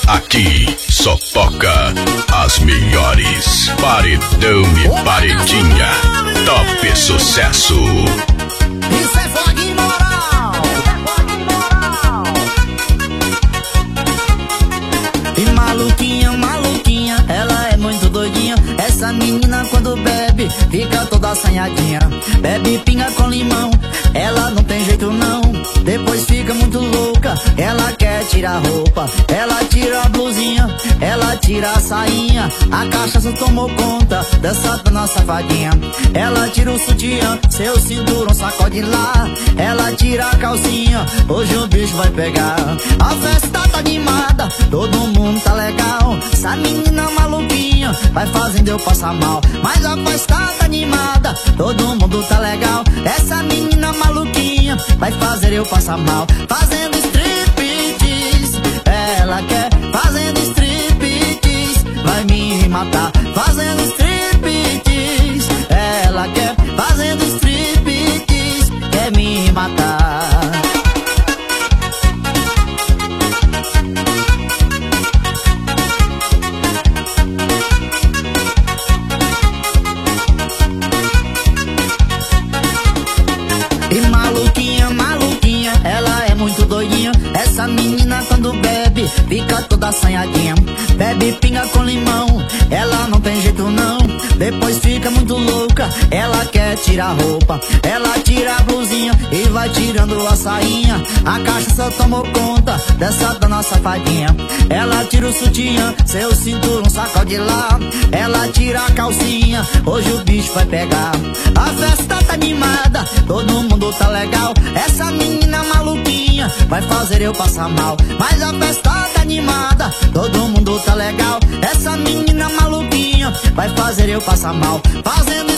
Aqui só toca as melhores. Paredão e Paredinha. Top sucesso. Isso é fogo imoral. E maluquinha, maluquinha, ela é muito doidinha. Essa menina quando bebe, fica toda assanhadinha. Bebe pinga com limão, ela não tem jeito não. Depois fica muito louca, ela quer tirar a roupa. Ela tira a blusinha, ela tira a sainha. A cachaça tomou conta dessa dona safadinha. Ela tira o sutiã, seu cinturão sacode lá. Ela tira a calcinha, hoje o bicho vai pegar. A festa tá animada, todo mundo tá legal. Essa menina maluquinha vai fazendo eu passar mal. Mas a festa tá animada, todo mundo tá legal. Essa menina maluquinha vai fazer eu passar mal. Fazendo striptease, ela quer. Fazendo striptease, vai me matar. Fazendo striptease, ela quer. Fazendo striptease, quer me matar. E maluquinha, maluquinha, ela é muito doidinha. Essa menina quando bebe, fica toda assanhadinha. Bebe pinga com limão, ela não tem jeito não. Depois fica muito louca, ela quer tirar a roupa. Ela tira a blusinha e vai tirando a sainha. A cachaça tomou conta dessa dona safadinha. Ela tira o sutiã, seu cinturão sacode lá. Ela tira a calcinha, hoje o bicho vai pegar. A festa tá animada, todo mundo tá legal. Essa menina maluquinha vai fazer eu passar mal. Mas a festa tá animada, todo mundo tá legal. Essa menina maluquinha vai fazer eu passar mal. Fazendo